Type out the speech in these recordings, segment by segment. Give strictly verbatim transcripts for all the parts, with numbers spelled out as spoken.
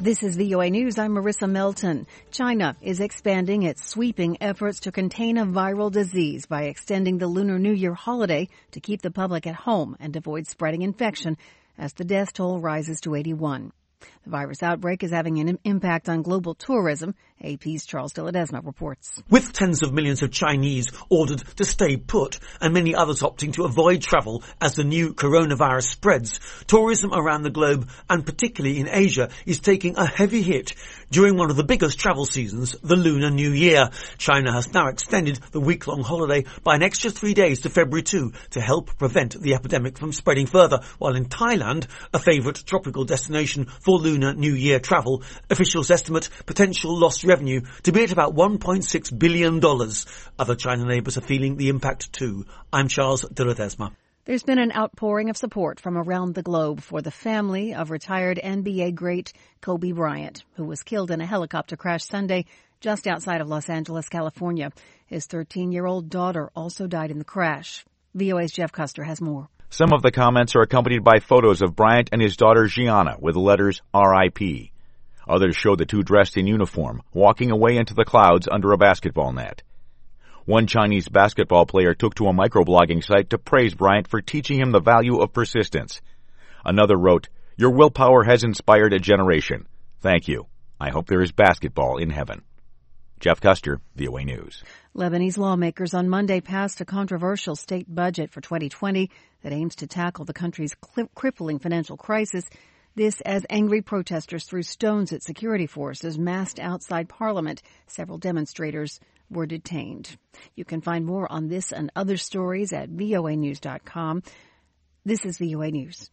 This is V O A News. I'm Marissa Melton. China is expanding its sweeping efforts to contain a viral disease by extending the Lunar New Year holiday to keep the public at home and avoid spreading infection as the death toll rises to eighty-one. The virus outbreak is having an impact on global tourism. A P's Charles de Ledesma reports. With tens of millions of Chinese ordered to stay put and many others opting to avoid travel as the new coronavirus spreads, tourism around the globe and particularly in Asia is taking a heavy hit during one of the biggest travel seasons, the Lunar New Year. China has now extended the week-long holiday by an extra three days to February second to help prevent the epidemic from spreading further, while in Thailand, a favourite tropical destination for Lunar New Year travel, officials estimate potential lost revenue to be at about one point six billion dollars. Other China neighbours are feeling the impact too. I'm Charles de Ledesma. There's been an outpouring of support from around the globe for the family of retired N B A great Kobe Bryant, who was killed in a helicopter crash Sunday just outside of Los Angeles, California. His thirteen-year-old daughter also died in the crash. V O A's Jeff Custer has more. Some of the comments are accompanied by photos of Bryant and his daughter Gianna with the letters R I P Others show the two dressed in uniform, walking away into the clouds under a basketball net. One Chinese basketball player took to a microblogging site to praise Bryant for teaching him the value of persistence. Another wrote, "Your willpower has inspired a generation. Thank you. I hope there is basketball in heaven." Jeff Custer, V O A News. Lebanese lawmakers on Monday passed a controversial state budget for twenty twenty that aims to tackle the country's crippling financial crisis. This as angry protesters threw stones at security forces massed outside Parliament. Several demonstrators were detained. You can find more on this and other stories at V O A news dot com. This is V O A News.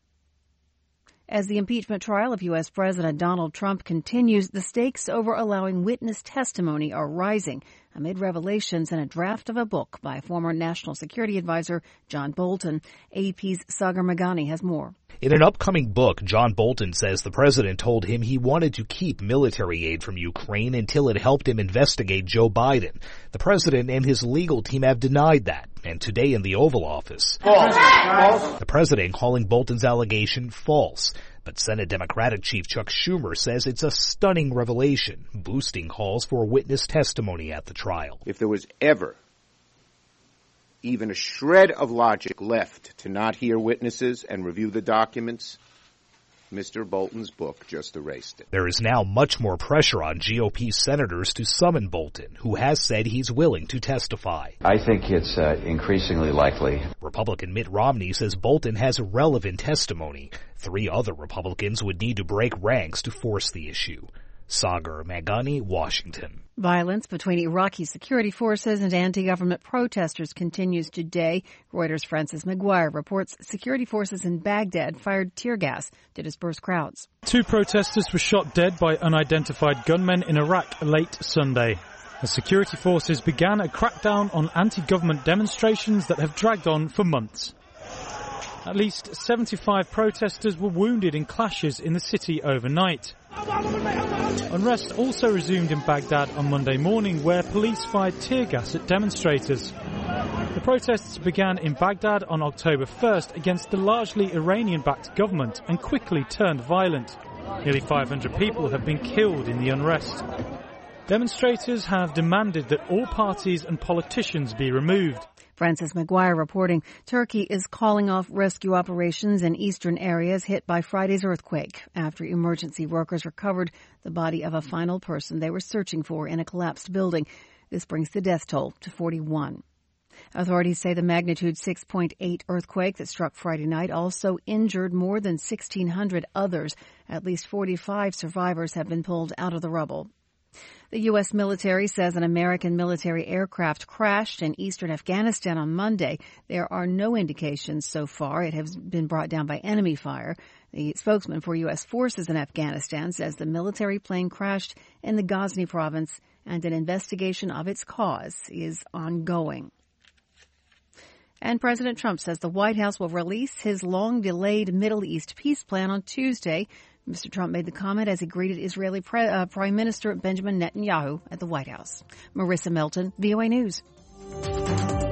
As the impeachment trial of U S President Donald Trump continues, the stakes over allowing witness testimony are rising amid revelations in a draft of a book by former National Security Advisor John Bolton. A P's Sagar Meghani has more. In an upcoming book, John Bolton says the president told him he wanted to keep military aid from Ukraine until it helped him investigate Joe Biden. The president and his legal team have denied that, and today in the Oval Office, false. The president calling Bolton's allegation false. But Senate Democratic Chief Chuck Schumer says it's a stunning revelation, boosting calls for witness testimony at the trial. If there was ever even a shred of logic left to not hear witnesses and review the documents, Mister Bolton's book just erased it. There is now much more pressure on G O P senators to summon Bolton, who has said he's willing to testify. I think it's uh, increasingly likely. Republican Mitt Romney says Bolton has relevant testimony. Three other Republicans would need to break ranks to force the issue. Sagar Meghani, Washington. Violence between Iraqi security forces and anti-government protesters continues today. Reuters' Francis McGuire reports security forces in Baghdad fired tear gas to disperse crowds. Two protesters were shot dead by unidentified gunmen in Iraq late Sunday, as security forces began a crackdown on anti-government demonstrations that have dragged on for months. At least seventy-five protesters were wounded in clashes in the city overnight. Unrest also resumed in Baghdad on Monday morning, where police fired tear gas at demonstrators. The protests began in Baghdad on October first against the largely Iranian-backed government and quickly turned violent. Nearly five hundred people have been killed in the unrest. Demonstrators have demanded that all parties and politicians be removed. Francis McGuire reporting Turkey is calling off rescue operations in eastern areas hit by Friday's earthquake after emergency workers recovered the body of a final person they were searching for in a collapsed building. This brings the death toll to forty-one. Authorities say the magnitude six point eight earthquake that struck Friday night also injured more than sixteen hundred others. At least forty-five survivors have been pulled out of the rubble. The U S military says an American military aircraft crashed in eastern Afghanistan on Monday. There are no indications so far it has been brought down by enemy fire. The spokesman for U S forces in Afghanistan says the military plane crashed in the Ghazni province and an investigation of its cause is ongoing. And President Trump says the White House will release his long-delayed Middle East peace plan on Tuesday. Mister Trump made the comment as he greeted Israeli Pre- uh, Prime Minister Benjamin Netanyahu at the White House. Marissa Melton, V O A News.